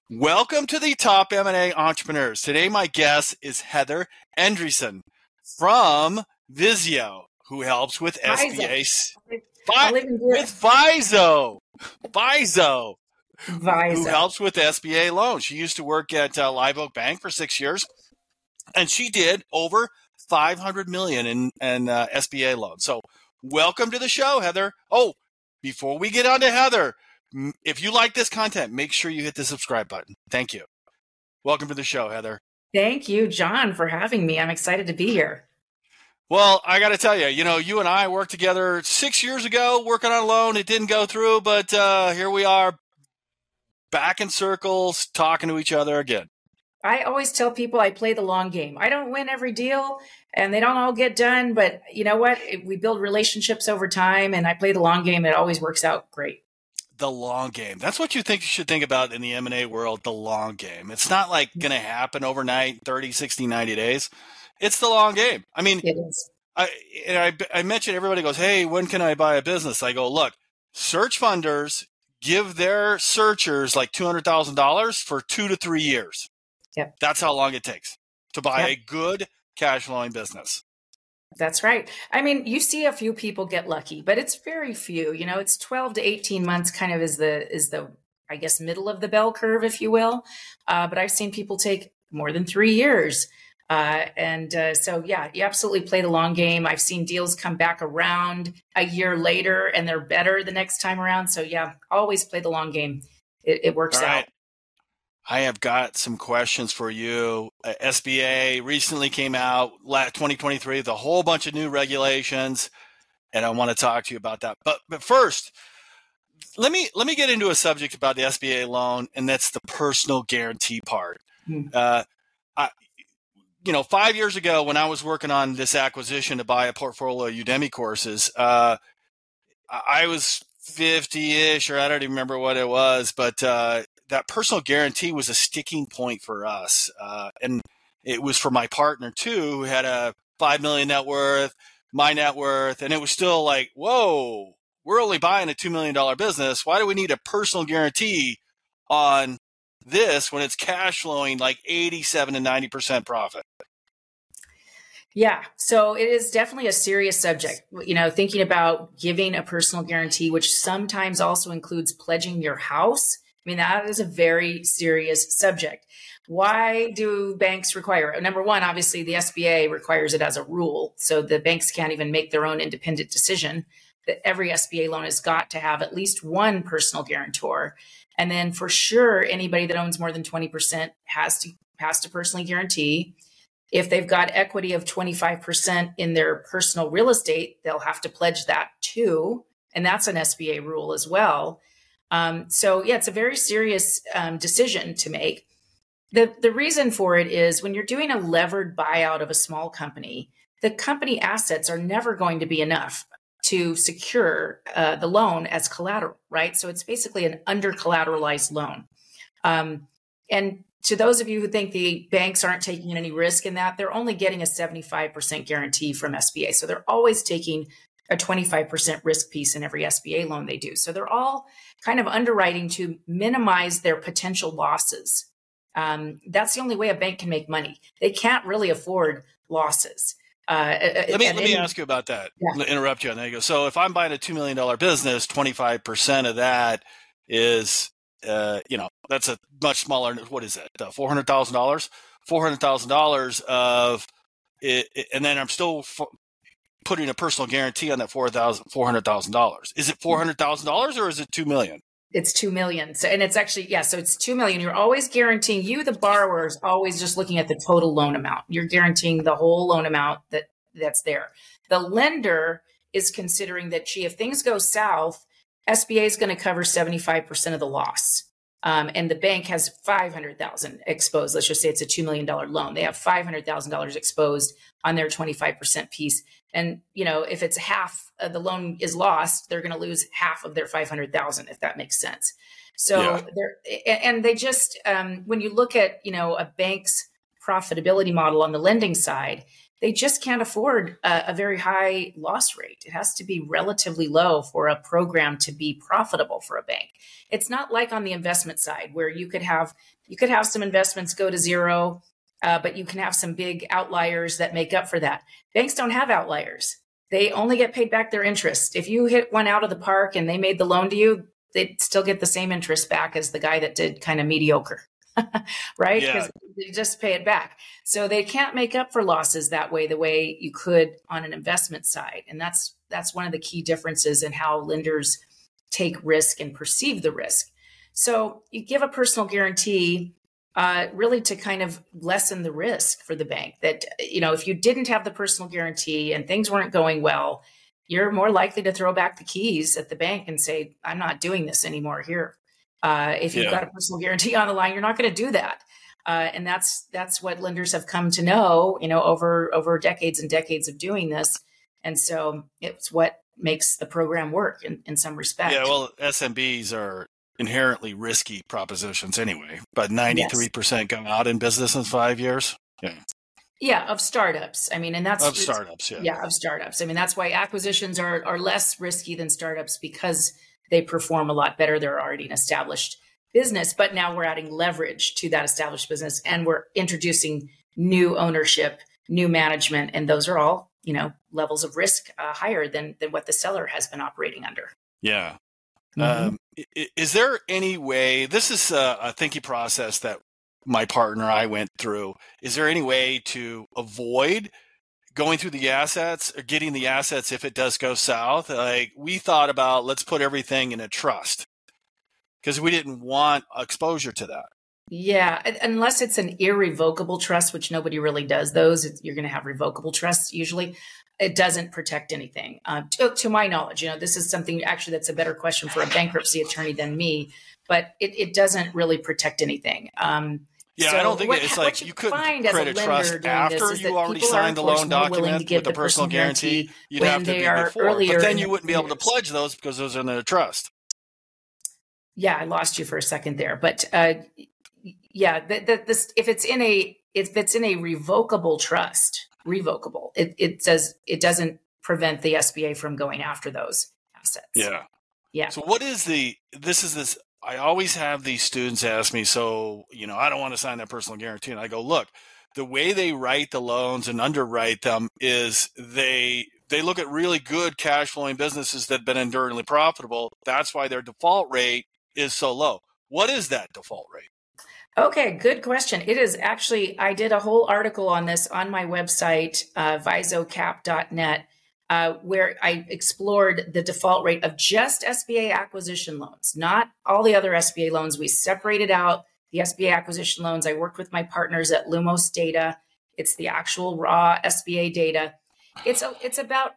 Welcome to the Top M&A Entrepreneurs. Today, my guest is Heather Endresen from Visio, who helps with SBA with Viso, who helps with SBA loans. She used to work at Live Oak Bank for 6 years, and she did over $500 million in SBA loans. So, welcome to the show, Heather. Oh, before we get on to Heather, if you like this content, make sure you hit the subscribe button. Thank you. Welcome to the show, Heather. Thank you, John, for having me. I'm excited to be here. Well, I got to tell you, you and I worked together 6 years ago working on a loan. It didn't go through, but here we are back in circles talking to each other again. I always tell people I play the long game. I don't win every deal and they don't all get done, but you know what? We build relationships over time and I play the long game. It always works out great. The long game. That's what you should think about in the M&A world, the long game. It's not like going to happen overnight, 30, 60, 90 days. It's the long game. I mean, it is. I mentioned everybody goes, hey, when can I buy a business? I go, look, search funders give their searchers like $200,000 for 2 to 3 years. Yep. That's how long it takes to buy a good cash flowing business. That's right. I mean, you see a few people get lucky, but it's very few. It's 12 to 18 months kind of is the I guess, middle of the bell curve, if you will. But I've seen people take more than 3 years. So, yeah, you absolutely play the long game. I've seen deals come back around a year later and they're better the next time around. So, yeah, always play the long game. It works out. I have got some questions for you. SBA recently came out, 2023, with a whole bunch of new regulations, and I want to talk to you about that. But first, let me get into a subject about the SBA loan, and that's the personal guarantee part. 5 years ago when I was working on this acquisition to buy a portfolio of Udemy courses, I was 50-ish, or I don't even remember what it was, but that personal guarantee was a sticking point for us. And it was for my partner too, who had a $5 million net worth, my net worth. And it was still like, whoa, we're only buying a $2 million business. Why do we need a personal guarantee on this when it's cash flowing like 87 to 90% profit? Yeah. So it is definitely a serious subject, thinking about giving a personal guarantee, which sometimes also includes pledging your house. I mean, that is a very serious subject. Why do banks require it? Number one, obviously the SBA requires it as a rule. So the banks can't even make their own independent decision that every SBA loan has got to have at least one personal guarantor. And then for sure, anybody that owns more than 20% has to personally guarantee. If they've got equity of 25% in their personal real estate, they'll have to pledge that too. And that's an SBA rule as well. It's a very serious decision to make. The reason for it is when you're doing a levered buyout of a small company, the company assets are never going to be enough to secure the loan as collateral, right? So it's basically an under-collateralized loan. And to those of you who think the banks aren't taking any risk in that, they're only getting a 75% guarantee from SBA. So they're always taking a 25% risk piece in every SBA loan they do. So they're all kind of underwriting to minimize their potential losses. That's the only way a bank can make money. They can't really afford losses. Let me ask you about that. Yeah. Interrupt you on that. So if I'm buying a $2 million business, 25% of that is, that's a much smaller, what is that? $400,000? $400,000 of it, and then I'm still putting a personal guarantee on that $400,000. Is it $400,000 or is it $2 million? It's $2 million. So, and it's actually, so it's $2 million. You're always guaranteeing, the borrower is always just looking at the total loan amount. You're guaranteeing the whole loan amount that's there. The lender is considering that, if things go south, SBA is going to cover 75% of the loss. And the bank has $500,000 exposed. Let's just say it's a $2 million loan. They have $500,000 exposed on their 25% piece. And, if it's half of the loan is lost, they're going to lose half of their $500,000, if that makes sense. So they just, when you look at, a bank's profitability model on the lending side, they just can't afford a very high loss rate. It has to be relatively low for a program to be profitable for a bank. It's not like on the investment side where you could have some investments go to zero, but you can have some big outliers that make up for that. Banks don't have outliers. They only get paid back their interest. If you hit one out of the park and they made the loan to you, they'd still get the same interest back as the guy that did kind of mediocre. Right? Because they just pay it back. So they can't make up for losses that way, the way you could on an investment side. And that's one of the key differences in how lenders take risk and perceive the risk. So you give a personal guarantee really to kind of lessen the risk for the bank that, if you didn't have the personal guarantee and things weren't going well, you're more likely to throw back the keys at the bank and say, I'm not doing this anymore here. If you've got a personal guarantee on the line, you're not going to do that. And that's what lenders have come to know, over decades and decades of doing this. And so it's what makes the program work in some respect. Yeah, well, SMBs are inherently risky propositions anyway, but 93% come out in business in 5 years. Yeah. Yeah, of startups. I mean, and that's of startups. Yeah, of startups. I mean, that's why acquisitions are less risky than startups because they perform a lot better. They're already an established business, but now we're adding leverage to that established business and we're introducing new ownership, new management. And those are all, levels of risk higher than what the seller has been operating under. Yeah. Mm-hmm. Is there any way, this is a thinking process that my partner and I went through. Is there any way to avoid going through the assets or getting the assets if it does go south? Like we thought about, let's put everything in a trust because we didn't want exposure to that. Yeah, unless it's an irrevocable trust, which nobody really does those. You're going to have revocable trusts usually. It doesn't protect anything. To my knowledge, this is something actually that's a better question for a bankruptcy attorney than me, but it doesn't really protect anything. Yeah, so I don't think it's like you couldn't create a trust after you already signed the loan document with the personal guarantee. You'd have to be before, but then you wouldn't be able to pledge those because those are in the trust. Yeah, I lost you for a second there, but yeah, if it's in a revocable trust, it says it doesn't prevent the SBA from going after those assets. Yeah, yeah. So what is this? I always have these students ask me, so, I don't want to sign that personal guarantee. And I go, look, the way they write the loans and underwrite them is they look at really good cash flowing businesses that have been enduringly profitable. That's why their default rate is so low. What is that default rate? Okay, good question. It is actually, I did a whole article on this on my website, visocap.net. Where I explored the default rate of just SBA acquisition loans, not all the other SBA loans. We separated out the SBA acquisition loans. I worked with my partners at Lumos Data. It's the actual raw SBA data. It's about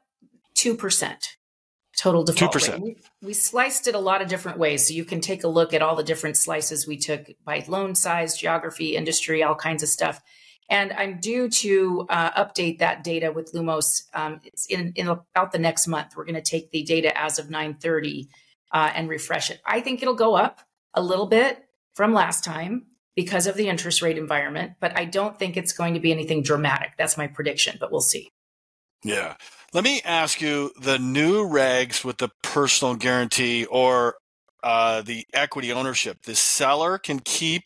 2% total default 2%. rate. We sliced it a lot of different ways. So you can take a look at all the different slices we took by loan size, geography, industry, all kinds of stuff. And I'm due to update that data with Lumos. It's in about the next month. We're going to take the data as of 9/30 and refresh it. I think it'll go up a little bit from last time because of the interest rate environment, but I don't think it's going to be anything dramatic. That's my prediction, but we'll see. Yeah. Let me ask you, the new regs with the personal guarantee or the equity ownership, the seller can keep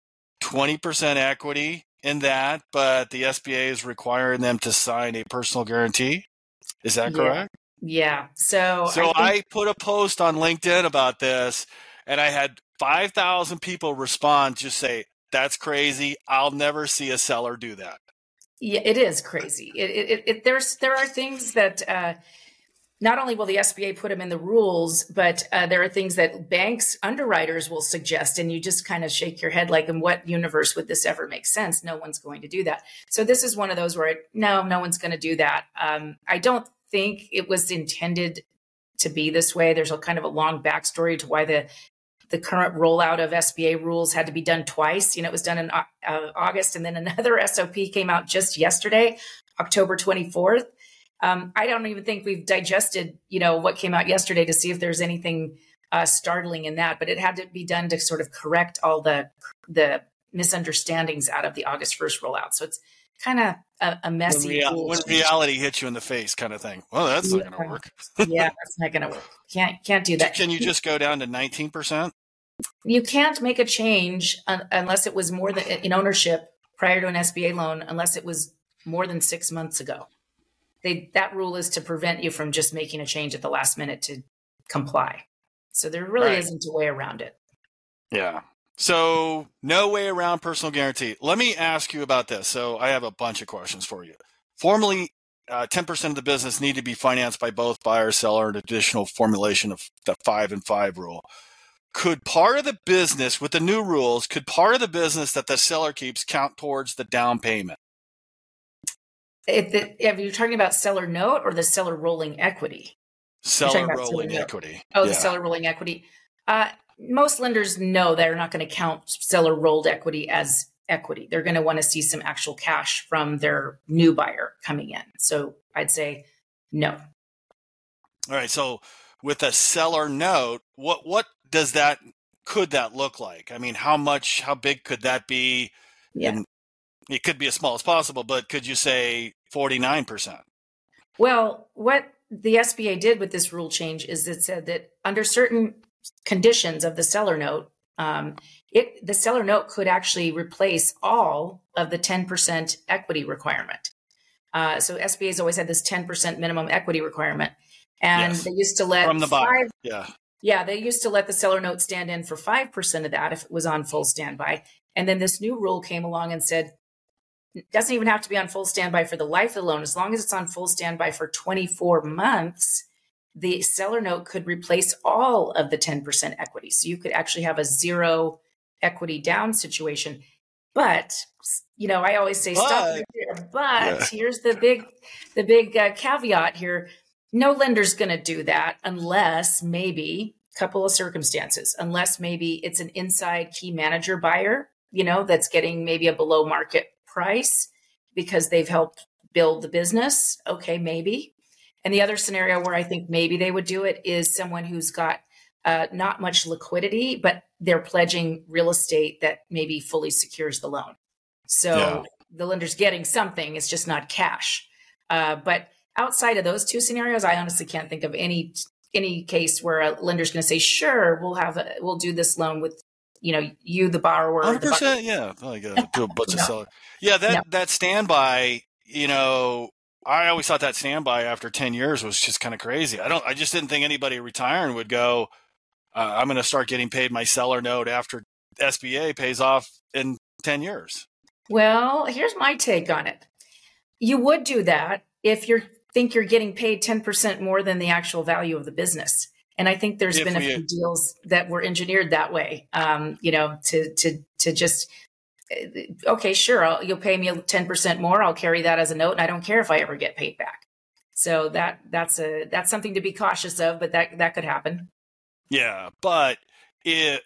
20% equity in that, but the SBA is requiring them to sign a personal guarantee. Is that correct? Yeah. So I put a post on LinkedIn about this, and I had 5,000 people respond, just say, that's crazy. I'll never see a seller do that. Yeah, it is crazy. There are things that not only will the SBA put them in the rules, but there are things that banks underwriters will suggest, and you just kind of shake your head like, in what universe would this ever make sense? No one's going to do that. So this is one of those where no one's going to do that. I don't think it was intended to be this way. There's a kind of a long backstory to why the current rollout of SBA rules had to be done twice. It was done in August, and then another SOP came out just yesterday, October 24th. I don't even think we've digested, what came out yesterday to see if there's anything startling in that, but it had to be done to sort of correct all the misunderstandings out of the August 1st rollout. So kind of a messy rule when change. reality hits you in the face kind of thing. Well, that's not going to work. Yeah, that's not going to work. Can't do that. Can you just go down to 19%? You can't make a change unless it was more than in ownership prior to an SBA loan, unless it was more than 6 months ago. That rule is to prevent you from just making a change at the last minute to comply. So there really isn't a way around it. Yeah. So no way around personal guarantee. Let me ask you about this. So I have a bunch of questions for you. Formally, 10% of the business need to be financed by both buyer, seller, an additional formulation of the 5 and 5 rule. Could part of the business with the new rules, could part of the business that the seller keeps count towards the down payment? If you're talking about seller note or the seller rolling equity? Seller rolling equity. Oh, the seller rolling equity. Most lenders know they're not going to count seller rolled equity as equity. They're going to want to see some actual cash from their new buyer coming in. So I'd say no. All right. So with a seller note, what could that look like? I mean, how big could that be? Yeah. And it could be as small as possible, but could you say 49%? Well, what the SBA did with this rule change is it said that under certain conditions of the seller note, the seller note could actually replace all of the 10% equity requirement. So SBA has always had this 10% minimum equity requirement, and they used to let from the buyer. They used to let the seller note stand in for 5% of that if it was on full standby. And then this new rule came along and said, it doesn't even have to be on full standby for the life of the loan. As long as it's on full standby for 24 months, the seller note could replace all of the 10% equity. So you could actually have a zero equity down situation. But, I always say stop right there. But here's the big caveat here. No lender's going to do that unless maybe a couple of circumstances, unless maybe it's an inside key manager buyer, that's getting maybe a below market price because they've helped build the business. Okay, maybe. And the other scenario where I think maybe they would do it is someone who's got not much liquidity, but they're pledging real estate that maybe fully secures the loan. So the lender's getting something, it's just not cash. But outside of those two scenarios, I honestly can't think of any case where a lender's going to say, sure, we'll do this loan with, you, the borrower. 100%, yeah. Like do a bunch of seller. Yeah, that standby, I always thought that standby after 10 years was just kind of crazy. I just didn't think anybody retiring would go, I'm going to start getting paid my seller note after SBA pays off in 10 years. Well, here's my take on it. You would do that if you think you're getting paid 10% more than the actual value of the business. And I think there's been a few deals that were engineered that way, to just, okay, sure, you'll pay me 10% more. I'll carry that as a note, and I don't care if I ever get paid back. So that's something to be cautious of, but that could happen. Yeah, but this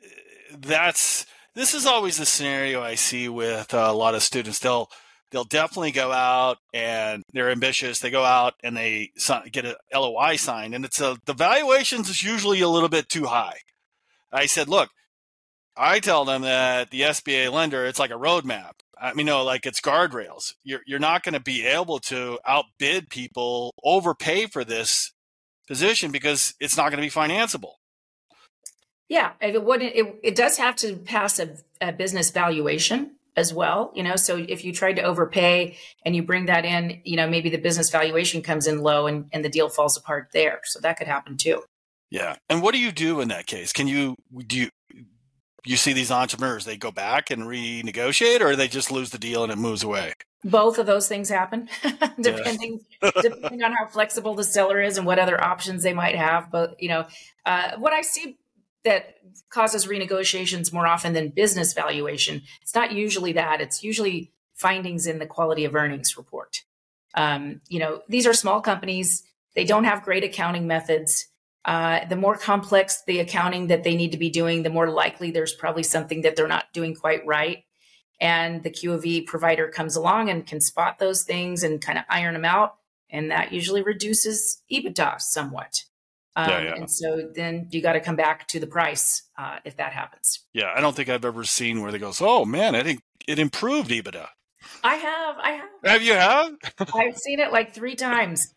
is always the scenario I see with a lot of students. They'll definitely go out and they're ambitious. They go out and they get a LOI signed, and the valuations is usually a little bit too high. I said, look, I tell them that the SBA lender, it's like a roadmap. I mean, like it's guardrails. You're not going to be able to outbid people, overpay for this position because it's not going to be financeable. Yeah, it does have to pass a business valuation as well. So if you tried to overpay and you bring that in, maybe the business valuation comes in low and the deal falls apart there. So that could happen too. Yeah. And what do you do in that case? You see these entrepreneurs, they go back and renegotiate, or they just lose the deal and it moves away? Both of those things happen, depending on how flexible the seller is and what other options they might have. But, what I see that causes renegotiations more often than business valuation, it's not usually that. It's usually findings in the quality of earnings report. These are small companies. They don't have great accounting methods. The more complex the accounting that they need to be doing, the more likely there's probably something that they're not doing quite right. And the QOV provider comes along and can spot those things and kind of iron them out. And that usually reduces EBITDA somewhat. And so then you got to come back to the price if that happens. Yeah, I don't think I've ever seen where they go, oh man, I think it improved EBITDA. I Have you have? I've seen it like 3 times.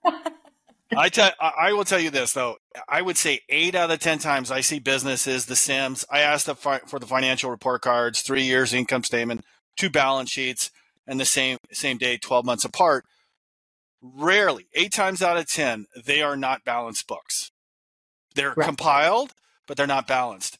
I will tell you this though. I would say 8 out of 10 times I see businesses, the Sims. I ask for the financial report cards, 3 years income statement, 2 balance sheets, and the same day, 12 months apart. Rarely, 8 times out of 10, they are not balanced books. They're Right. compiled, but they're not balanced.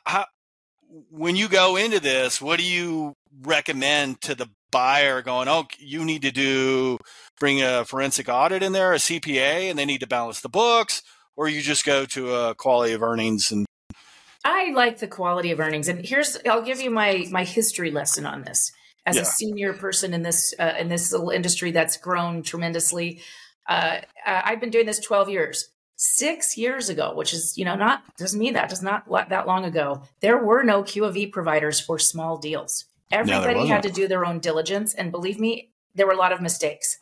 When you go into this, what do you recommend to the buyer going, oh, you need to bring a forensic audit in there, a CPA, and they need to balance the books, or you just go to a quality of earnings? And I like the quality of earnings. And I'll give you my history lesson on this. As a senior person in this little industry that's grown tremendously, I've been doing this 12 years. 6 years ago, which is, doesn't mean that long ago, there were no Q of E providers for small deals. Everybody had to do their own diligence. And believe me, there were a lot of mistakes.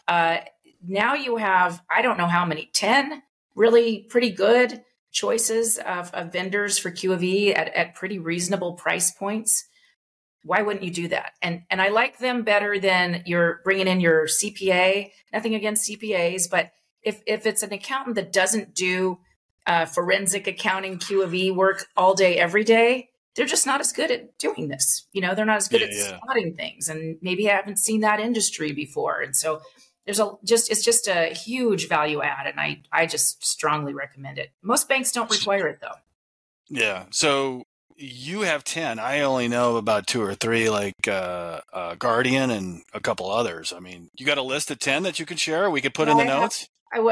Now you have, I don't know how many, 10 really pretty good choices of vendors for Q of E at pretty reasonable price points. Why wouldn't you do that? And I like them better than you're bringing in your CPA. Nothing against CPAs, but if it's an accountant that doesn't do forensic accounting Q of E work all day, every day, they're just not as good at doing this. They're not as good at spotting things, and maybe haven't seen that industry before. And so it's just a huge value add, and I just strongly recommend it. Most banks don't require it though. Yeah. So you have 10. I only know about 2 or 3, like Guardian and a couple others. I mean, you got a list of 10 that you could share? We could put in the notes.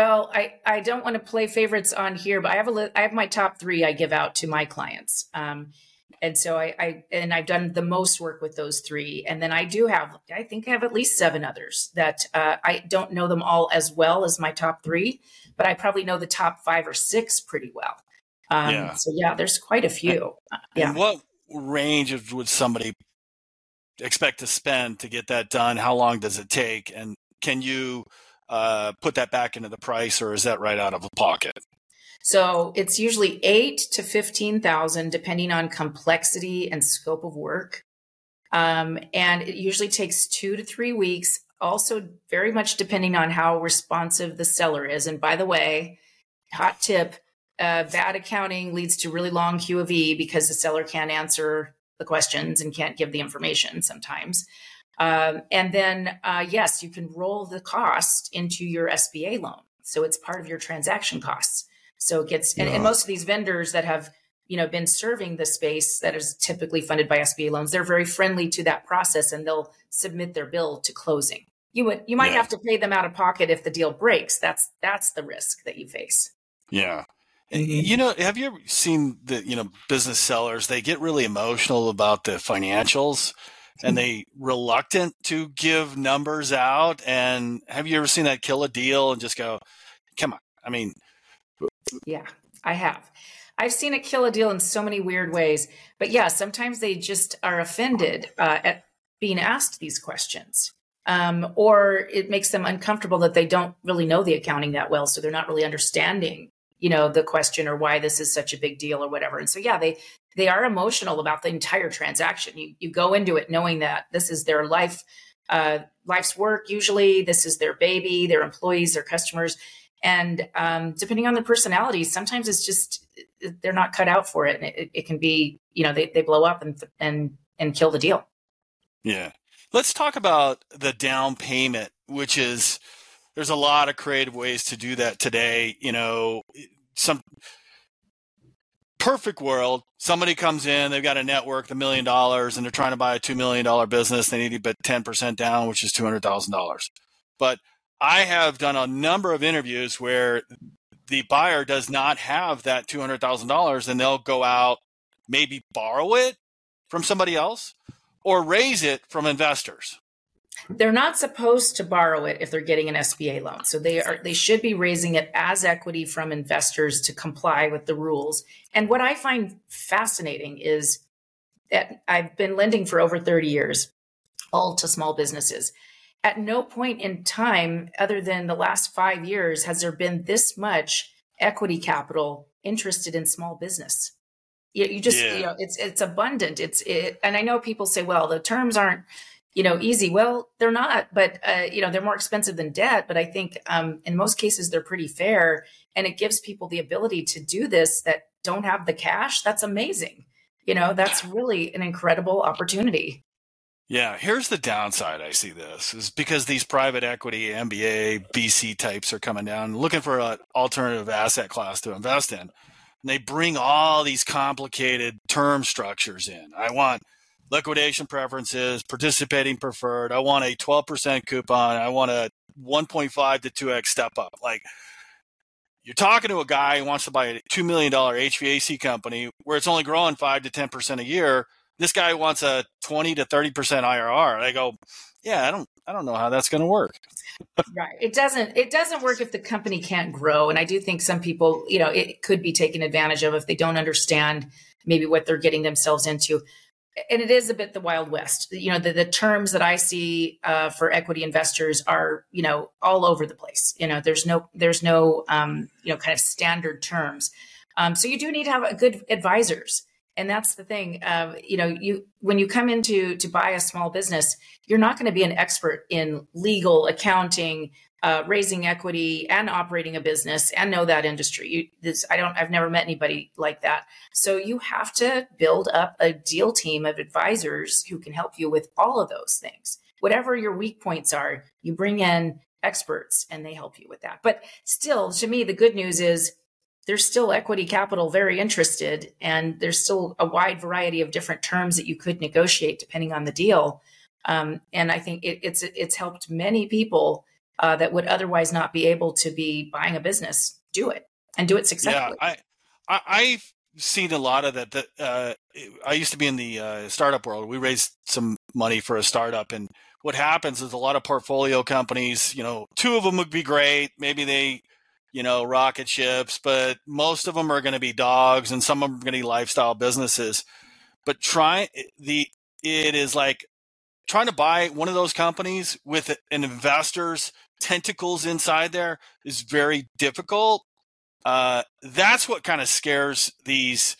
I don't want to play favorites on here, but I have my top 3 I give out to my clients. And so I've done the most work with those 3. And then I think I have at least 7 others that I don't know them all as well as my top 3, but I probably know the top 5 or 6 pretty well. So there's quite a few. And what range would somebody expect to spend to get that done? How long does it take? And can you put that back into the price, or is that right out of the pocket? So it's usually 8 to 15,000, depending on complexity and scope of work. And it usually takes 2 to 3 weeks. Also, very much depending on how responsive the seller is. And by the way, hot tip, bad accounting leads to really long Q of E because the seller can't answer the questions and can't give the information sometimes. And then, yes, you can roll the cost into your SBA loan. So it's part of your transaction costs. So it gets, and most of these vendors that have, been serving the space that is typically funded by SBA loans, they're very friendly to that process, and they'll submit their bill to closing. You might have to pay them out of pocket if the deal breaks. That's the risk that you face. Yeah. Have you ever seen the, business sellers, they get really emotional about the financials and they reluctant to give numbers out. And have you ever seen that kill a deal and just go, come on? I mean, yeah, I have. I've seen it kill a deal in so many weird ways, but yeah, sometimes they just are offended at being asked these questions. Or it makes them uncomfortable that they don't really know the accounting that well. So they're not really understanding the question or why this is such a big deal or whatever. And so, yeah, they are emotional about the entire transaction. You go into it knowing that this is their life's work. Usually this is their baby, their employees, their customers. And depending on their personalities, sometimes it's just, they're not cut out for it. And it can be, they blow up and kill the deal. Yeah. Let's talk about the down payment, which is, there's a lot of creative ways to do that today. Some perfect world, somebody comes in, they've got a net worth $1 million and they're trying to buy a $2 million business. They need to put 10% down, which is $200,000. But I have done a number of interviews where the buyer does not have that $200,000 and they'll go out, maybe borrow it from somebody else or raise it from investors. They're not supposed to borrow it if they're getting an SBA loan. So they should be raising it as equity from investors to comply with the rules. And what I find fascinating is that I've been lending for over 30 years, all to small businesses. At no point in time, other than the last 5 years, has there been this much equity capital interested in small business. It's abundant. And I know people say, well, the terms aren't, easy. Well, they're not, but they're more expensive than debt. But I think in most cases they're pretty fair, and it gives people the ability to do this that don't have the cash. That's amazing. That's really an incredible opportunity. Yeah, here's the downside I see this is because these private equity, MBA, VC types are coming down looking for an alternative asset class to invest in. And they bring all these complicated term structures in. I want liquidation preferences, participating preferred. I want a 12% coupon. I want a 1.5 to 2x step up. Like, you're talking to a guy who wants to buy a $2 million HVAC company where it's only growing 5 to 10% a year. This guy wants a 20 to 30% IRR. I go, yeah, I don't know how that's going to work. Right. It doesn't work if the company can't grow. And I do think some people, it could be taken advantage of if they don't understand maybe what they're getting themselves into. And it is a bit the Wild West. The terms that I see for equity investors are, all over the place. There's no kind of standard terms. So you do need to have a good advisors. And that's the thing. When you come into to buy a small business, you're not going to be an expert in legal, accounting, raising equity, and operating a business, and know that industry. I've never met anybody like that. So you have to build up a deal team of advisors who can help you with all of those things. Whatever your weak points are, you bring in experts, and they help you with that. But still, to me, the good news is there's still equity capital very interested, and there's still a wide variety of different terms that you could negotiate depending on the deal. And I think it's helped many people that would otherwise not be able to be buying a business do it and do it successfully. Yeah, I've seen a lot of that. I used to be in the startup world. We raised some money for a startup, and what happens is a lot of portfolio companies, two of them would be great. Maybe they rocket ships, but most of them are going to be dogs, and some of them are going to be lifestyle businesses. But it is like trying to buy one of those companies with an investor's tentacles inside there is very difficult. That's what kind of scares these.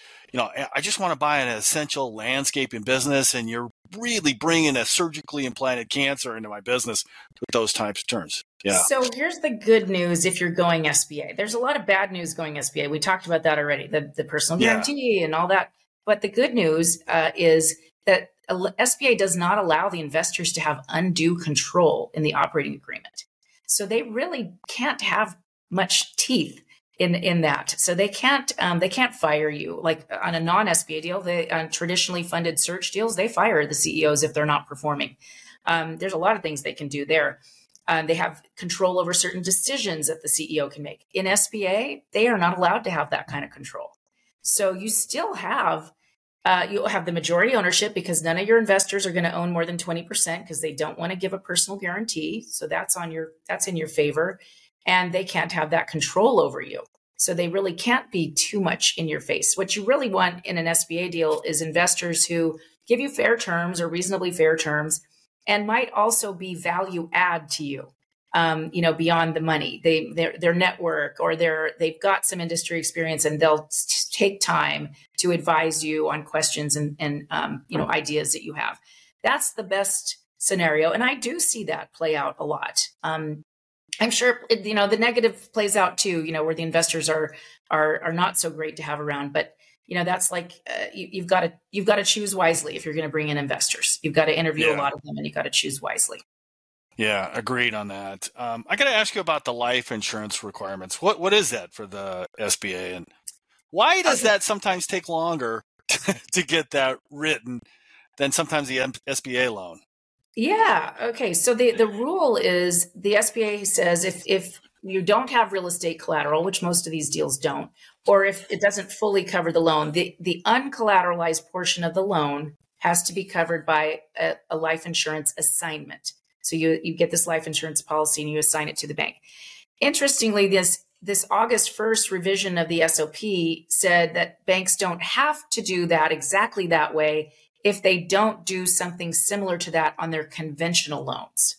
I just want to buy an essential landscaping business, and you're really bringing a surgically implanted cancer into my business with those types of terms. Yeah. So here's the good news if you're going SBA. There's a lot of bad news going SBA. We talked about that already, the personal guarantee and all that. But the good news is that SBA does not allow the investors to have undue control in the operating agreement. So they really can't have much teeth in that. So they can't fire you. Like on a non-SBA deal, on traditionally funded search deals, they fire the CEOs if they're not performing. There's a lot of things they can do there. They have control over certain decisions that the CEO can make. In SBA, they are not allowed to have that kind of control. So you still have you'll have the majority ownership because none of your investors are going to own more than 20% because they don't want to give a personal guarantee. So that's in your favor, and they can't have that control over you. So they really can't be too much in your face. What you really want in an SBA deal is investors who give you fair terms or reasonably fair terms, and might also be value add to you. Beyond the money, their network, or they've got some industry experience, and they'll take time to advise you on questions and ideas that you have. That's the best scenario, and I do see that play out a lot. I'm sure the negative plays out too. Where the investors are not so great to have around, but that's like you've got to choose wisely if you're going to bring in investors. You've got to interview a lot of them, and you've got to choose wisely. Yeah, agreed on that. I got to ask you about the life insurance requirements. What is that for the SBA, and why does that sometimes take longer to get that written than sometimes the SBA loan? Yeah. Okay. So the rule is the SBA says if you don't have real estate collateral, which most of these deals don't, or if it doesn't fully cover the loan, the uncollateralized portion of the loan has to be covered by a life insurance assignment. So you get this life insurance policy and you assign it to the bank. Interestingly, this August 1st revision of the SOP said that banks don't have to do that exactly that way if they don't do something similar to that on their conventional loans.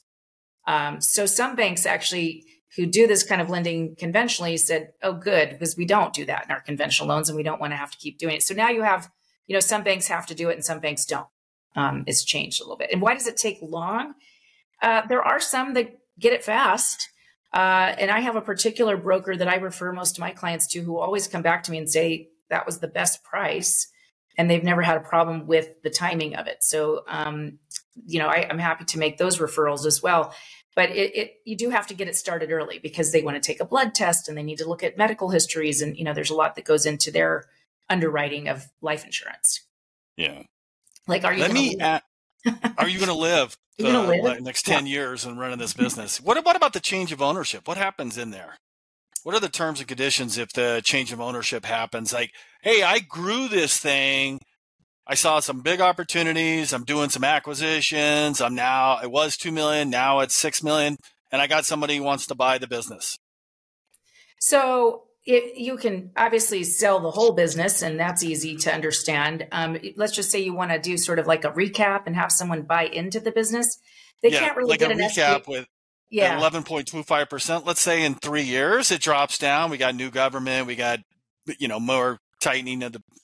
So some banks actually who do this kind of lending conventionally said, oh, good, because we don't do that in our conventional loans and we don't want to have to keep doing it. So now you have, some banks have to do it and some banks don't. it's changed a little bit. And why does it take long? There are some that get it fast. And I have a particular broker that I refer most of my clients to who always come back to me and say that was the best price. And they've never had a problem with the timing of it. So, I'm happy to make those referrals as well. But you do have to get it started early because they want to take a blood test and they need to look at medical histories. And, there's a lot that goes into their underwriting of life insurance. Yeah. Like, are you going to live the next 10 years and running this business? What about the change of ownership? What happens in there? What are the terms and conditions if the change of ownership happens? Like, hey, I grew this thing. I saw some big opportunities. I'm doing some acquisitions. It was 2 million. Now it's 6 million. And I got somebody who wants to buy the business. So you can obviously sell the whole business, and that's easy to understand. Let's just say you want to do sort of like a recap and have someone buy into the business. They can't really get a recap with 11.25%. Let's say in 3 years, it drops down. We got new government. We got, more loosening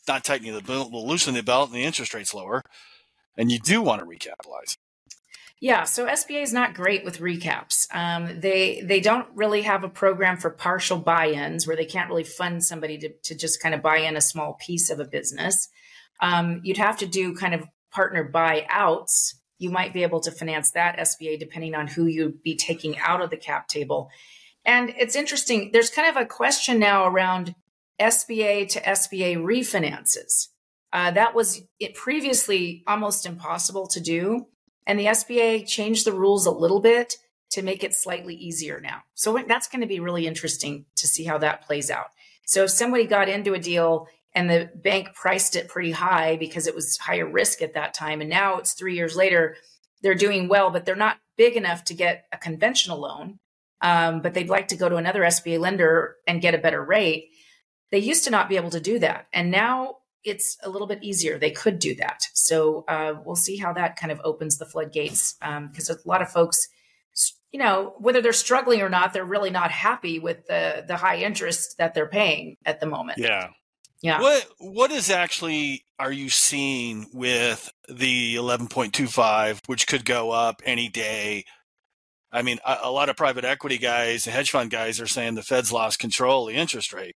the belt, and the interest rate's lower. And you do want to recapitalize. Yeah, so SBA is not great with recaps. They don't really have a program for partial buy-ins where they can't really fund somebody to just kind of buy in a small piece of a business. You'd have to do kind of partner buyouts. You might be able to finance that SBA depending on who you'd be taking out of the cap table. And it's interesting. There's kind of a question now around SBA to SBA refinances. That was previously almost impossible to do. And the SBA changed the rules a little bit to make it slightly easier now. So that's going to be really interesting to see how that plays out. So if somebody got into a deal and the bank priced it pretty high because it was higher risk at that time, and now it's 3 years later, they're doing well, but they're not big enough to get a conventional loan, but they'd like to go to another SBA lender and get a better rate. They used to not be able to do that. And now it's a little bit easier. They could do that. So we'll see how that kind of opens the floodgates because a lot of folks, whether they're struggling or not, they're really not happy with the high interest that they're paying at the moment. Yeah. Yeah. What are you seeing with the 11.25, which could go up any day? I mean, a lot of private equity guys and hedge fund guys are saying the Fed's lost control of the interest rate.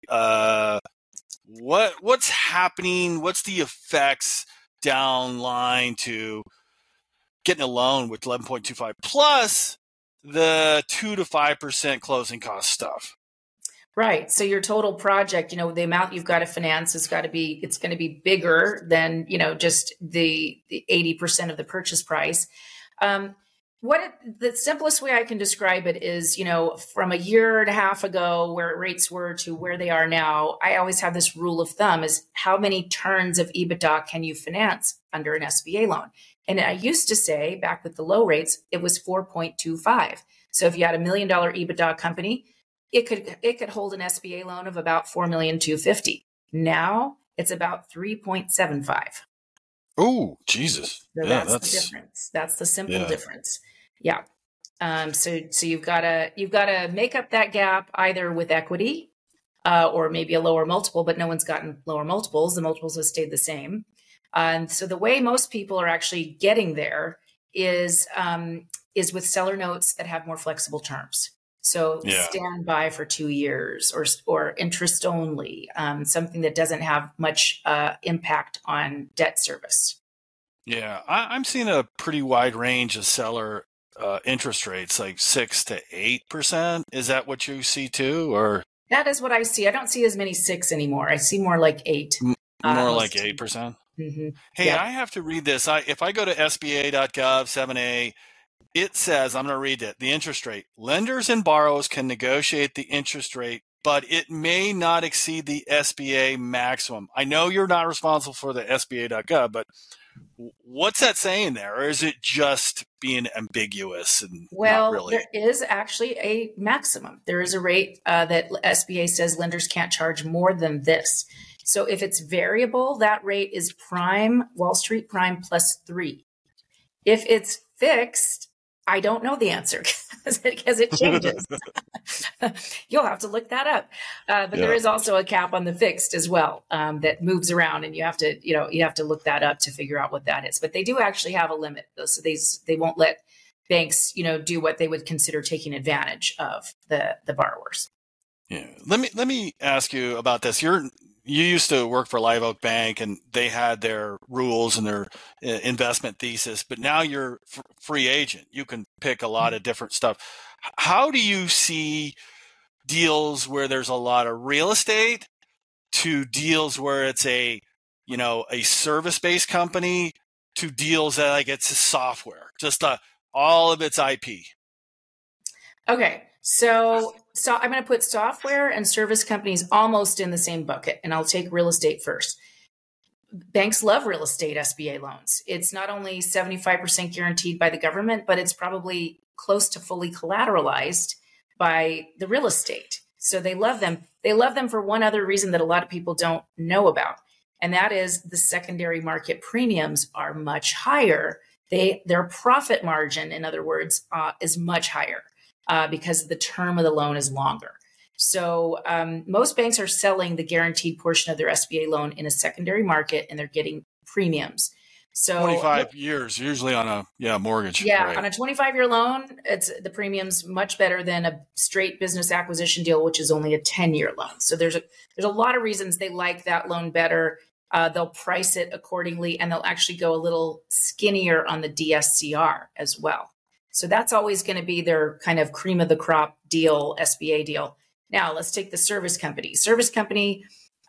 What's happening? What's the effects down line to getting a loan with 11.25 plus the 2 to 5% closing cost stuff? Right. So your total project, the amount you've got to finance it's going to be bigger than, just the 80% of the purchase price. The simplest way I can describe it is, from a year and a half ago where rates were to where they are now, I always have this rule of thumb is how many turns of EBITDA can you finance under an SBA loan? And I used to say back with the low rates, it was 4.25. So if you had $1 million EBITDA company, it could hold an SBA loan of about $4,250,000. Now it's about 3.75. Oh, Jesus. So that's the difference. That's the simple difference. Yeah. So you've got to make up that gap either with equity or maybe a lower multiple, but no one's gotten lower multiples. The multiples have stayed the same. And so the way most people are actually getting there is with seller notes that have more flexible terms. So stand by for 2 years or interest only, something that doesn't have much impact on debt service. Yeah, I'm seeing a pretty wide range of seller interest rates, like 6 to 8%. Is that what you see too, or? That is what I see. I don't see as many 6 anymore. I see more like 8. More like 8%. Mm-hmm. Hey, I have to read this. If I go to SBA.gov 7A, it says, I'm going to read it, the interest rate. Lenders and borrowers can negotiate the interest rate, but it may not exceed the SBA maximum. I know you're not responsible for the SBA.gov, but what's that saying there? Or is it just being ambiguous? And not really? There is actually a maximum. There is a rate that SBA says lenders can't charge more than this. So if it's variable, that rate is prime, Wall Street prime plus 3. If it's fixed, I don't know the answer. because it changes. You'll have to look that up. But there is also a cap on the fixed as well, that moves around, and you have to look that up to figure out what that is. But they do actually have a limit, though, so they won't let banks, do what they would consider taking advantage of the borrowers. Yeah. Let me ask you about this. You used to work for Live Oak Bank, and they had their rules and their investment thesis, but now you're free agent. You can pick a lot of different stuff. How do you see deals where there's a lot of real estate to deals where it's a service-based company to deals that like it's a software, just all of its IP? Okay. So I'm going to put software and service companies almost in the same bucket, and I'll take real estate first. Banks love real estate SBA loans. It's not only 75% guaranteed by the government, but it's probably close to fully collateralized by the real estate. So they love them. They love them for one other reason that a lot of people don't know about, and that is the secondary market premiums are much higher. Their profit margin, in other words, is much higher. Because the term of the loan is longer. So most banks are selling the guaranteed portion of their SBA loan in a secondary market, and they're getting premiums. So 25 years, usually on a mortgage. Yeah, right. On a 25-year loan, it's the premium's much better than a straight business acquisition deal, which is only a 10-year loan. So there's a lot of reasons they like that loan better. They'll price it accordingly, and they'll actually go a little skinnier on the DSCR as well. So that's always going to be their kind of cream of the crop deal, SBA deal. Now let's take the service company. Service company,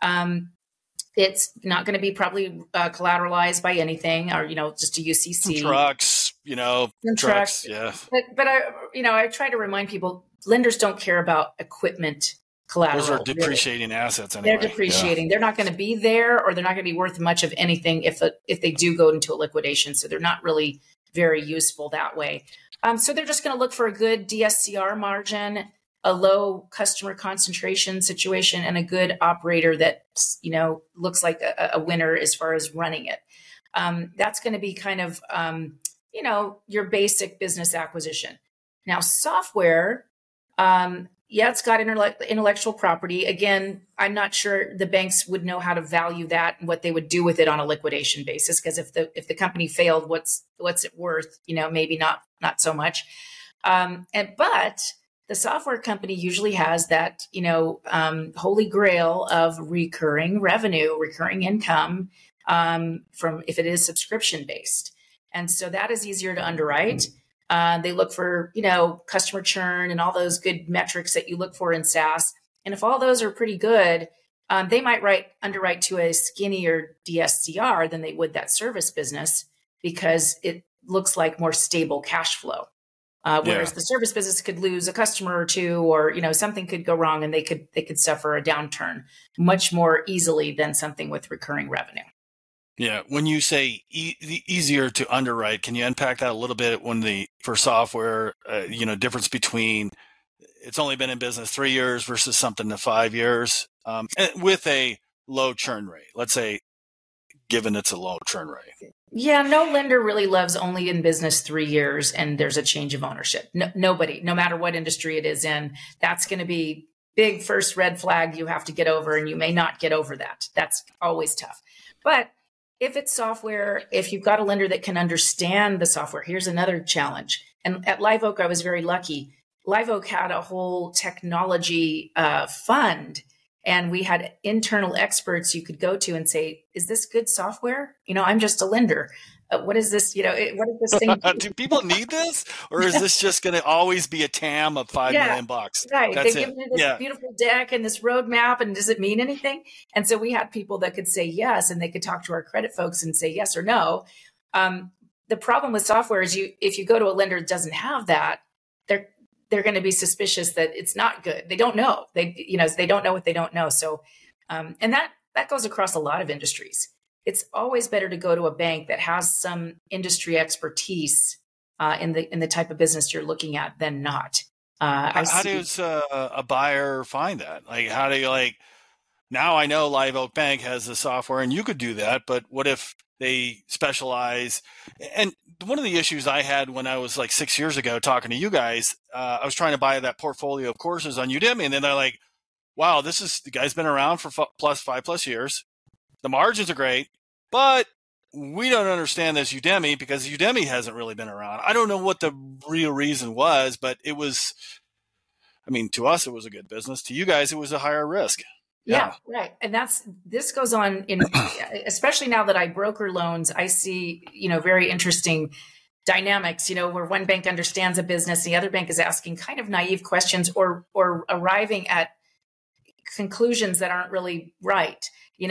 it's not going to be probably collateralized by anything, or just a UCC. Some trucks, trucks. Yeah. But I try to remind people, lenders don't care about equipment collateral. Those are depreciating assets anyway. They're depreciating. Yeah. They're not going to be there, or they're not going to be worth much of anything if they do go into a liquidation. So they're not really very useful that way. So they're just going to look for a good DSCR margin, a low customer concentration situation, and a good operator that, looks like a winner as far as running it. That's going to be kind of, your basic business acquisition. Now, software, it's got intellectual property. Again, I'm not sure the banks would know how to value that and what they would do with it on a liquidation basis. Because if the company failed, what's it worth? Maybe not so much. But the software company usually has that holy grail of recurring revenue, recurring income from if it is subscription based, and so that is easier to underwrite. They look for, customer churn and all those good metrics that you look for in SaaS. And if all those are pretty good, they might underwrite to a skinnier DSCR than they would that service business, because it looks like more stable cash flow. Whereas the service business could lose a customer or two, or, something could go wrong and they could suffer a downturn much more easily than something with recurring revenue. Yeah. When you say easier to underwrite, can you unpack that a little bit for software, difference between it's only been in business 3 years versus something to 5 years, with a low churn rate, let's say, given it's a low churn rate? Yeah, no lender really loves only in business 3 years and there's a change of ownership. Nobody, no matter what industry it is in, that's going to be big first red flag you have to get over, and you may not get over that. That's always tough. But if it's software, if you've got a lender that can understand the software, here's another challenge. And at Live Oak, I was very lucky. Live Oak had a whole technology fund, and we had internal experts you could go to and say, is this good software? I'm just a lender. What is this? What is this thing? Do people need this? Or is this just going to always be a TAM of $5 million? Right. They give me this beautiful deck and this roadmap, and does it mean anything? And so we had people that could say yes, and they could talk to our credit folks and say yes or no. The problem with software is if you go to a lender that doesn't have that, they're going to be suspicious that it's not good. They don't know. They don't know what they don't know. So, and that goes across a lot of industries. It's always better to go to a bank that has some industry expertise in the type of business you're looking at than not. How does a buyer find that? Like, how do you now I know Live Oak Bank has the software and you could do that, but what if they specialize? And one of the issues I had when I was like 6 years ago talking to you guys, I was trying to buy that portfolio of courses on Udemy, and then they're like, wow, the guy's been around for 5+ years. The margins are great, but we don't understand this Udemy because Udemy hasn't really been around. I don't know what the real reason was, but it was, I mean, to us, it was a good business. To you guys, it was a higher risk. Yeah, right. And this goes on in, especially now that I broker loans, I see, very interesting dynamics, where one bank understands a business, the other bank is asking kind of naive questions or arriving at conclusions that aren't really right.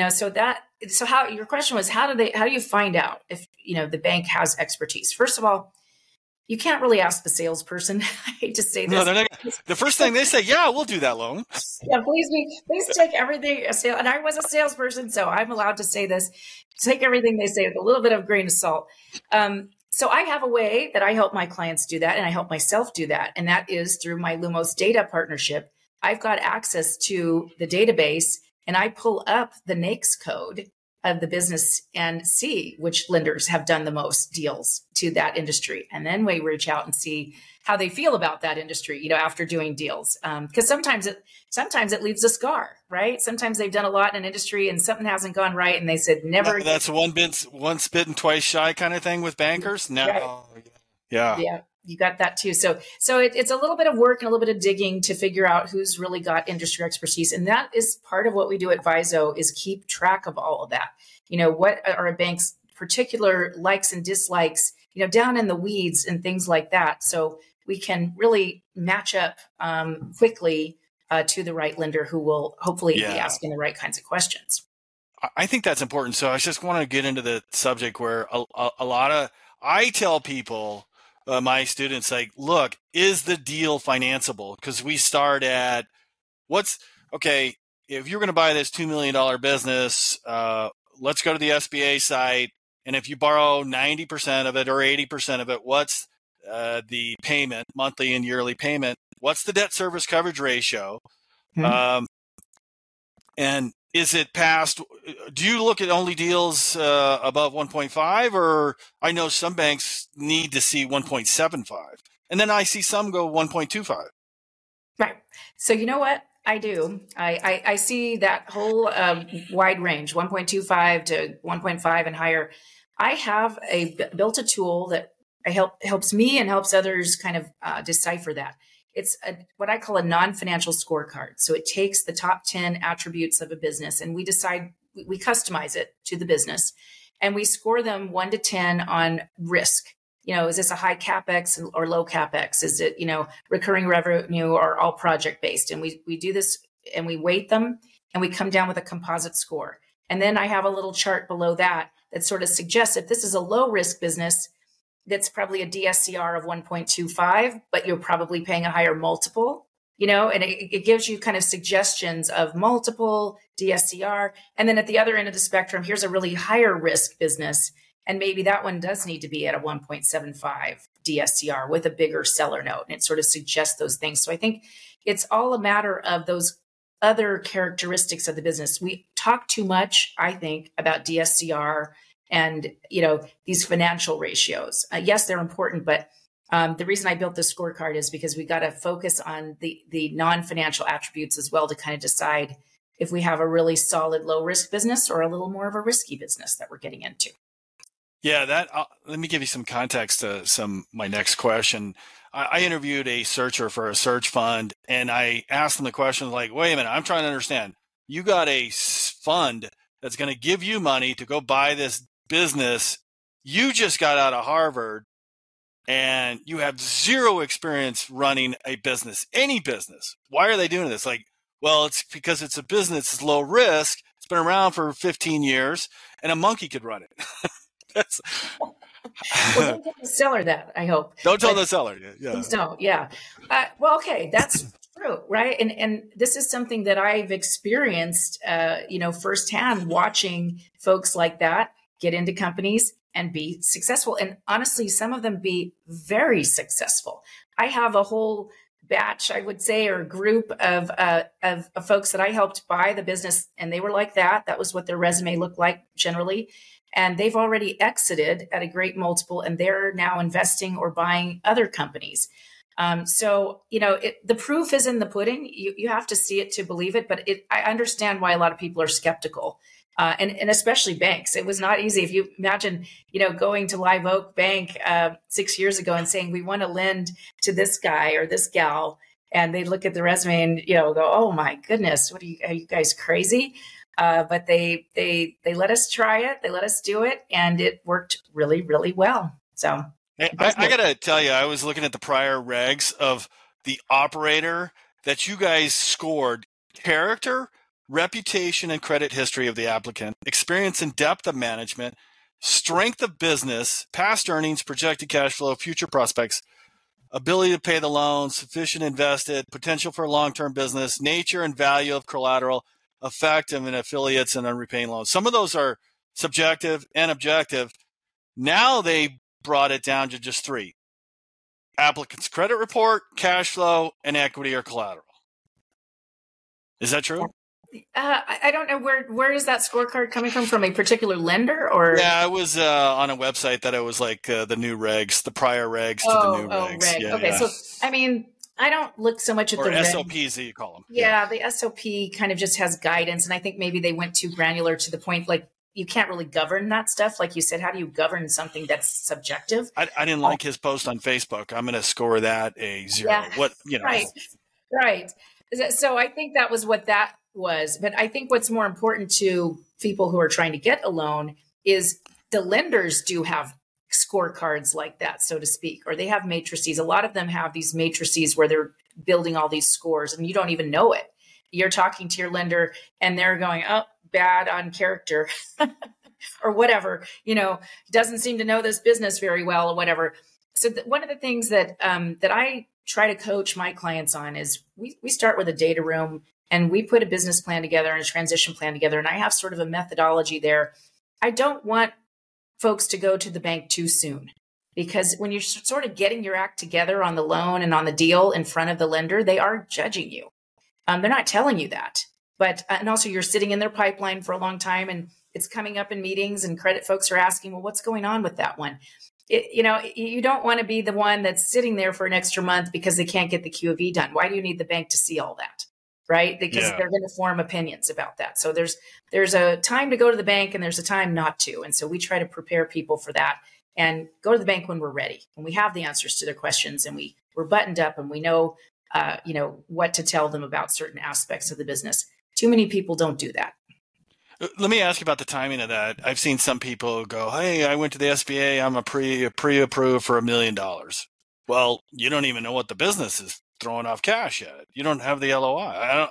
So how your question was, how do you find out if, the bank has expertise? First of all, you can't really ask the salesperson. I hate to say this. No. The first thing they say, yeah, we'll do that loan. Yeah, please take everything. And I was a salesperson, so I'm allowed to say this. Take everything they say with a little bit of grain of salt. So I have a way that I help my clients do that, and I help myself do that. And that is through my Lumos data partnership. I've got access to the database, and I pull up the NAICS code of the business and see which lenders have done the most deals to that industry. And then we reach out and see how they feel about that industry, after doing deals. Because sometimes it leaves a scar, right? Sometimes they've done a lot in an industry and something hasn't gone right, and they said never. That's once bitten, twice shy kind of thing with bankers. No, right. Yeah. You got that too. So it's a little bit of work and a little bit of digging to figure out who's really got industry expertise. And that is part of what we do at Viso, is keep track of all of that. What are a bank's particular likes and dislikes, down in the weeds and things like that. So we can really match up quickly to the right lender who will hopefully be asking the right kinds of questions. I think that's important. So I just want to get into the subject where a lot of, I tell people, my students, like, look, is the deal financeable? Because we start at okay, if you're going to buy this $2 million business, let's go to the SBA site. And if you borrow 90% of it or 80% of it, what's the payment, monthly and yearly payment? What's the debt service coverage ratio? Mm-hmm. And is it past? Do you look at only deals above 1.5, or I know some banks need to see 1.75, and then I see some go 1.25. Right. So you know what I do? I see that whole wide range, 1.25 to 1.5 and higher. I have built a tool that helps me and helps others kind of decipher that. It's what I call a non-financial scorecard. So it takes the top 10 attributes of a business, and we customize it to the business, and we score them 1 to 10 on risk. Is this a high CapEx or low CapEx? Is it, recurring revenue or all project based? And we do this and we weight them, and we come down with a composite score. And then I have a little chart below that sort of suggests if this is a low risk business, that's probably a DSCR of 1.25, but you're probably paying a higher multiple, and it gives you kind of suggestions of multiple, DSCR. And then at the other end of the spectrum, here's a really higher risk business. And maybe that one does need to be at a 1.75 DSCR with a bigger seller note. And it sort of suggests those things. So I think it's all a matter of those other characteristics of the business. We talk too much, I think, about DSCR and, these financial ratios. Yes, they're important, but the reason I built this scorecard is because we got to focus on the non-financial attributes as well to kind of decide if we have a really solid low risk business or a little more of a risky business that we're getting into. Yeah, let me give you some context to my next question. I interviewed a searcher for a search fund, and I asked them the question like, wait a minute, I'm trying to understand. You got a fund that's going to give you money to go buy this business. You just got out of Harvard and you have zero experience running a business, any business. Why are they doing this? Like, well, it's because it's a business, it's low risk. It's been around for 15 years and a monkey could run it. That's well, don't tell the seller that, I hope. Don't tell the seller. Yeah. Please don't. Yeah. Well, okay. That's true. Right. And this is something that I've experienced, firsthand, watching folks like that get into companies and be successful. And honestly, some of them be very successful. I have a whole batch, I would say, or group of folks that I helped buy the business, and they were like that. That was what their resume looked like generally. And they've already exited at a great multiple, and they're now investing or buying other companies. So, the proof is in the pudding. You have to see it to believe it, but I understand why a lot of people are skeptical. And especially banks. It was not easy. If you imagine, going to Live Oak Bank 6 years ago and saying, we want to lend to this guy or this gal, and they look at the resume and, go, oh my goodness, are you guys crazy? But they let us try it. They let us do it. And it worked really, really well. So hey, I got to tell you, I was looking at the prior regs of the operator that you guys scored: character, reputation and credit history of the applicant, experience and depth of management, strength of business, past earnings, projected cash flow, future prospects, ability to pay the loan, sufficient invested, potential for long-term business, nature and value of collateral, effective in affiliates and unrepaying loans. Some of those are subjective and objective. Now they brought it down to just 3: applicant's credit report, cash flow, and equity or collateral. Is that true? I don't know where is that scorecard coming from a particular lender or? Yeah, it was on a website that it was like the new regs, the prior regs to the new regs. Reg. Yeah, okay, yeah. So I don't look so much at the SOPs that you call them. Yeah, the SOP kind of just has guidance, and I think maybe they went too granular to the point like you can't really govern that stuff. Like you said, how do you govern something that's subjective? I didn't like his post on Facebook. I'm going to score that a 0. Yeah. What Right. So I think that was what that was. But I think what's more important to people who are trying to get a loan is the lenders do have scorecards like that, so to speak, or they have matrices. A lot of them have these matrices where they're building all these scores and you don't even know it. You're talking to your lender and they're going, oh, bad on character or whatever, doesn't seem to know this business very well or whatever. So one of the things that I try to coach my clients on is we start with a data room and we put a business plan together and a transition plan together. And I have sort of a methodology there. I don't want folks to go to the bank too soon, because when you're sort of getting your act together on the loan and on the deal in front of the lender, they are judging you. They're not telling you that, but, and also you're sitting in their pipeline for a long time and it's coming up in meetings and credit folks are asking, well, what's going on with that one? You don't want to be the one that's sitting there for an extra month because they can't get the QOV done. Why do you need the bank to see all that? Right? Because they're going to form opinions about that. So there's a time to go to the bank and there's a time not to. And so we try to prepare people for that and go to the bank when we're ready, when we have the answers to their questions and we're buttoned up and we know, what to tell them about certain aspects of the business. Too many people don't do that. Let me ask you about the timing of that. I've seen some people go, hey, I went to the SBA. I'm a pre-approved for $1 million. Well, you don't even know what the business is throwing off cash yet. You don't have the LOI.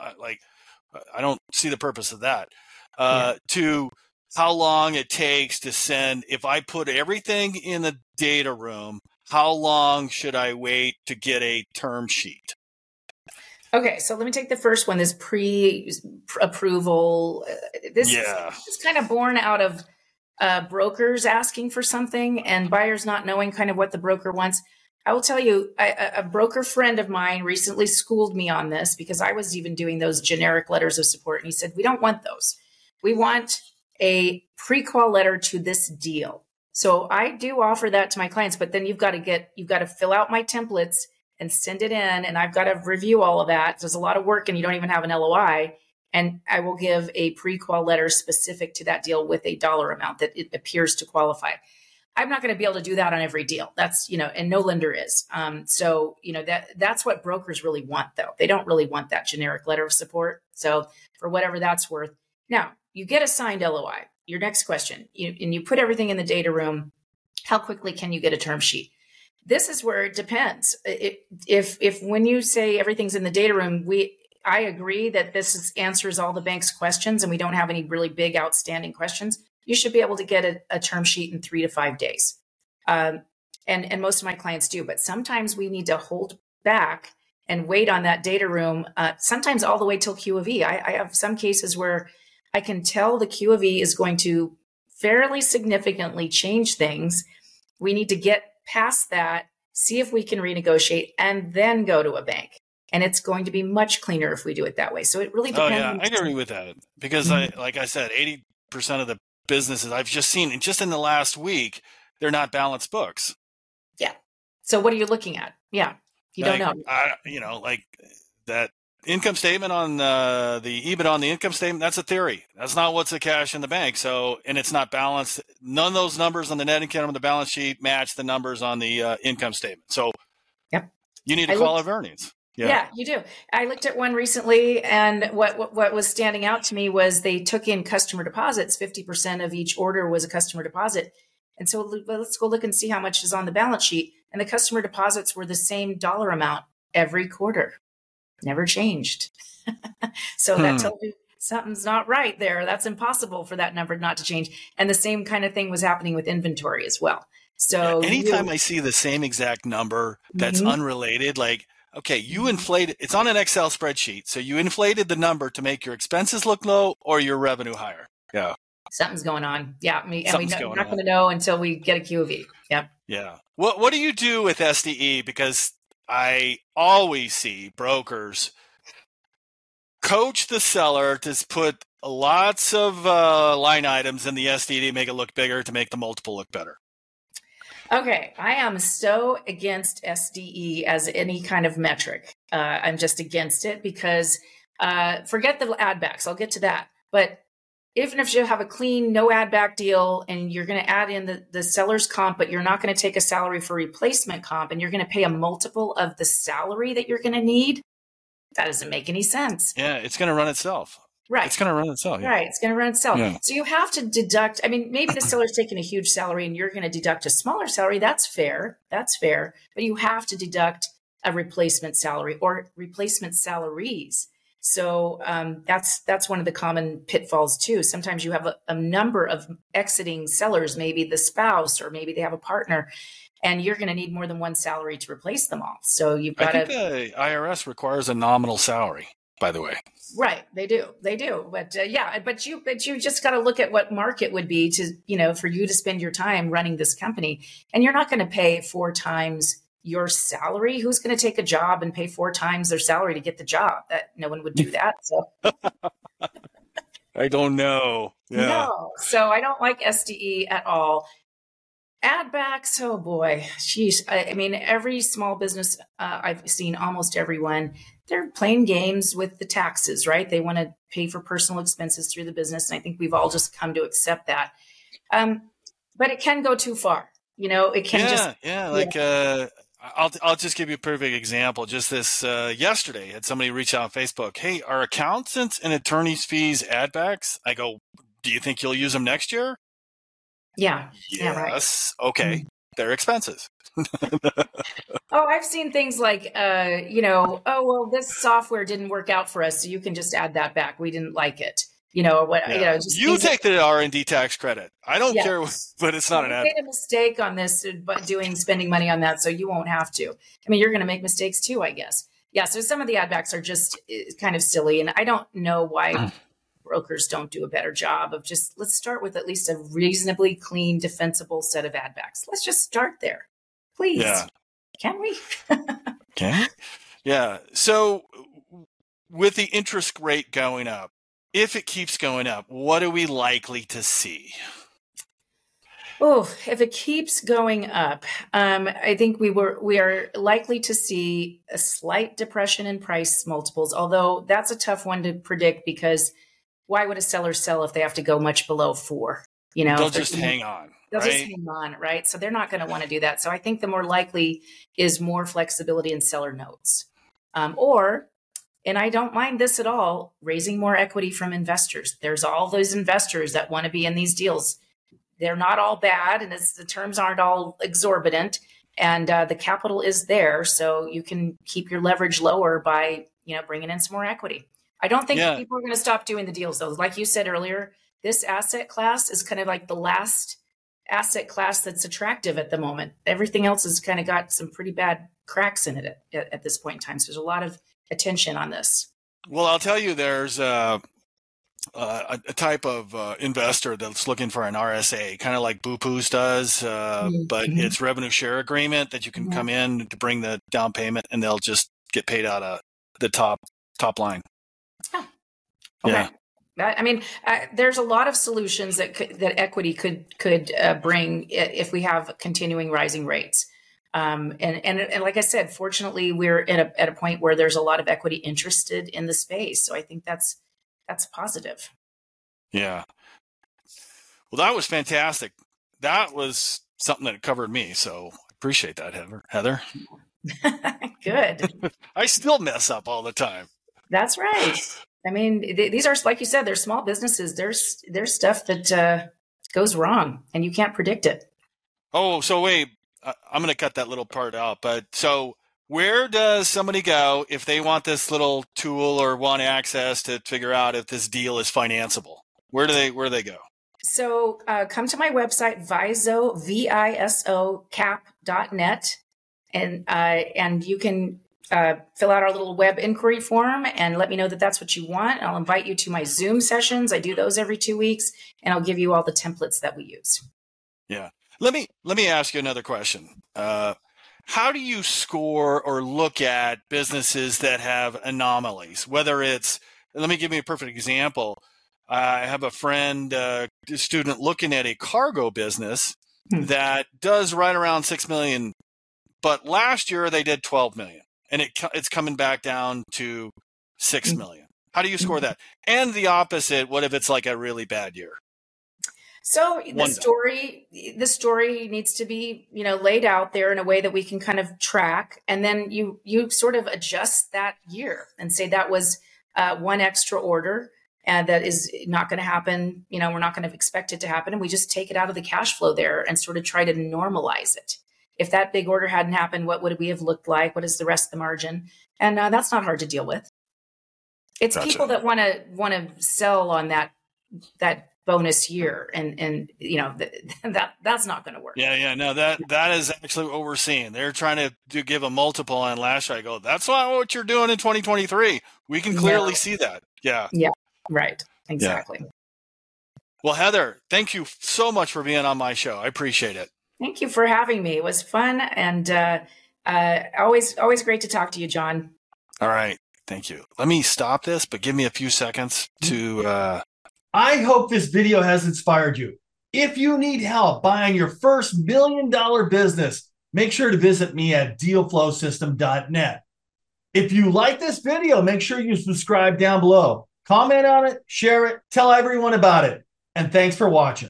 I don't see the purpose of that. To how long it takes to send, if I put everything in the data room, how long should I wait to get a term sheet? Okay, so let me take the first one, this pre-approval. This is kind of born out of brokers asking for something and buyers not knowing kind of what the broker wants. I will tell you, a broker friend of mine recently schooled me on this because I was even doing those generic letters of support. And he said, we don't want those. We want a pre-qual letter to this deal. So I do offer that to my clients, but then you've got to fill out my templates and send it in. And I've got to review all of that. There's a lot of work and you don't even have an LOI. And I will give a pre-qual letter specific to that deal with a dollar amount that it appears to qualify. I'm not going to be able to do that on every deal. That's, and no lender is. So, that's what brokers really want, though. They don't really want that generic letter of support. So for whatever that's worth. Now, you get a signed LOI. Your next question, and you put everything in the data room. How quickly can you get a term sheet? This is where it depends. If when you say everything's in the data room, I agree that this answers all the bank's questions and we don't have any really big outstanding questions, you should be able to get a term sheet in 3 to 5 days. And most of my clients do, but sometimes we need to hold back and wait on that data room, sometimes all the way till QOV. I have some cases where I can tell the QOV is going to fairly significantly change things. We need to get past that, see if we can renegotiate, and then go to a bank. And it's going to be much cleaner if we do it that way. So it really Oh depends. yeah, I agree with that because like I said, 80% of the businesses I've just seen, and just in the last week, they're not balanced books. Yeah. So what are you looking at? Yeah. You don't know. Like that income statement on the EBIT on the income statement, that's a theory. That's not what's the cash in the bank. So, and it's not balanced. None of those numbers on the net income on the balance sheet match the numbers on the income statement. So yep. You need to call it earnings. Yeah, you do. I looked at one recently, and what was standing out to me was they took in customer deposits. 50% of each order was a customer deposit. And so let's go look and see how much is on the balance sheet. And the customer deposits were the same dollar amount every quarter. Never changed. So that tells you something's not right there. That's impossible for that number not to change. And the same kind of thing was happening with inventory as well. So anytime I see the same exact number that's unrelated, like, okay, you inflated, it's on an Excel spreadsheet. So you inflated the number to make your expenses look low or your revenue higher. Yeah. Something's going on. Yeah. We're not going to know until we get a QOV. Yep. Yeah. What do you do with SDE? Because I always see brokers coach the seller to put lots of line items in the SDE to make it look bigger, to make the multiple look better. Okay, I am so against SDE as any kind of metric. I'm just against it because forget the add backs. I'll get to that. But even if you have a clean, no add back deal and you're going to add in the seller's comp, but you're not going to take a salary for replacement comp and you're going to pay a multiple of the salary that you're going to need, that doesn't make any sense. Yeah, it's going to run itself. Right. It's going to run itself. Yeah. Right. It's going to run itself. Yeah. So you have to deduct. I mean, maybe the seller's taking a huge salary and you're going to deduct a smaller salary. That's fair. That's fair. But you have to deduct a replacement salary or replacement salaries. So that's one of the common pitfalls too. Sometimes you have a number of exiting sellers, maybe the spouse, or maybe they have a partner, and you're going to need more than one salary to replace them all. So you've got to. I think the IRS requires a nominal salary, by the way. Right. They do. But but you just got to look at what market would be to, for you to spend your time running this company. And you're not going to pay 4 times your salary. Who's going to take a job and pay 4 times their salary to get the job? That no one would do that. So I don't know. Yeah. No. So I don't like SDE at all. Add backs, oh boy, geez. I mean, every small business I've seen, almost everyone, they're playing games with the taxes, right? They want to pay for personal expenses through the business. And I think we've all just come to accept that. But it can go too far. It can I'll just give you a perfect example. Just this yesterday, had somebody reach out on Facebook. Hey, are accountants and attorneys' fees add backs? I go, do you think you'll use them next year? Yeah. Yes. Yeah, right. Okay. They're expenses. I've seen things like, this software didn't work out for us, so you can just add that back. We didn't like it. Or what? Yeah. You take the R&D tax credit. I don't care, but it's not an ad. You made a mistake on this, but spending money on that, so you won't have to. I mean, you're going to make mistakes too, I guess. Yeah. So some of the ad backs are just kind of silly, and I don't know why brokers don't do a better job of let's start with at least a reasonably clean, defensible set of ad backs. Let's just start there, please. Yeah. Can we? Can we? Yeah. So with the interest rate going up, if it keeps going up, what are we likely to see? Oh, if it keeps going up, I think we are likely to see a slight depression in price multiples, although that's a tough one to predict because why would a seller sell if they have to go much below 4? They'll just hang on. They'll just hang on, right? So they're not going to want to do that. So I think the more likely is more flexibility in seller notes. And I don't mind this at all, raising more equity from investors. There's all those investors that want to be in these deals. They're not all bad, and the terms aren't all exorbitant, and the capital is there, so you can keep your leverage lower by bringing in some more equity. I don't think people are going to stop doing the deals, though. Like you said earlier, this asset class is kind of like the last asset class that's attractive at the moment. Everything else has kind of got some pretty bad cracks in it at this point in time. So there's a lot of attention on this. Well, I'll tell you, there's a type of investor that's looking for an RSA, kind of like Boopoos does, but it's revenue share agreement that you can come in to bring the down payment, and they'll just get paid out a the top line. Oh, okay. Yeah. There's a lot of solutions that equity could bring if we have continuing rising rates. And like I said, fortunately, we're at a point where there's a lot of equity interested in the space. So I think that's positive. Yeah. Well, that was fantastic. That was something that covered me. So I appreciate that, Heather. Good. I still mess up all the time. That's right. I mean, these are, like you said, they're small businesses. There's stuff that goes wrong and you can't predict it. Oh, so wait, I'm going to cut that little part out. But so where does somebody go if they want this little tool or want access to figure out if this deal is financeable? Where do they go? So come to my website, visocap.net, and you can fill out our little web inquiry form and let me know that that's what you want. I'll invite you to my Zoom sessions. I do those every 2 weeks, and I'll give you all the templates that we use. Yeah. Let me ask you another question. How do you score or look at businesses that have anomalies? Whether it's, let me give you a perfect example. I have a friend, student looking at a cargo business that does right around 6 million, but last year they did 12 million, and it's coming back down to 6 million. How do you score that? And the opposite, what if it's like a really bad year? So the story needs to be, laid out there in a way that we can kind of track. And then you sort of adjust that year and say that was one extra order and that is not going to happen. We're not going to expect it to happen. And we just take it out of the cash flow there and sort of try to normalize it. If that big order hadn't happened, what would we have looked like? What is the rest of the margin? And that's not hard to deal with. It's Gotcha. People that want to sell on that bonus year, and that's not going to work. Yeah, no, that is actually what we're seeing. They're trying to give a multiple on last year. I go, that's not what you're doing in 2023. We can clearly see that. Yeah, right, exactly. Yeah. Well, Heather, thank you so much for being on my show. I appreciate it. Thank you for having me. It was fun, and always great to talk to you, John. All right, thank you. Let me stop this, but give me a few seconds to. I hope this video has inspired you. If you need help buying your first $1 million business, make sure to visit me at dealflowsystem.net. If you like this video, make sure you subscribe down below. Comment on it, share it, tell everyone about it. And thanks for watching.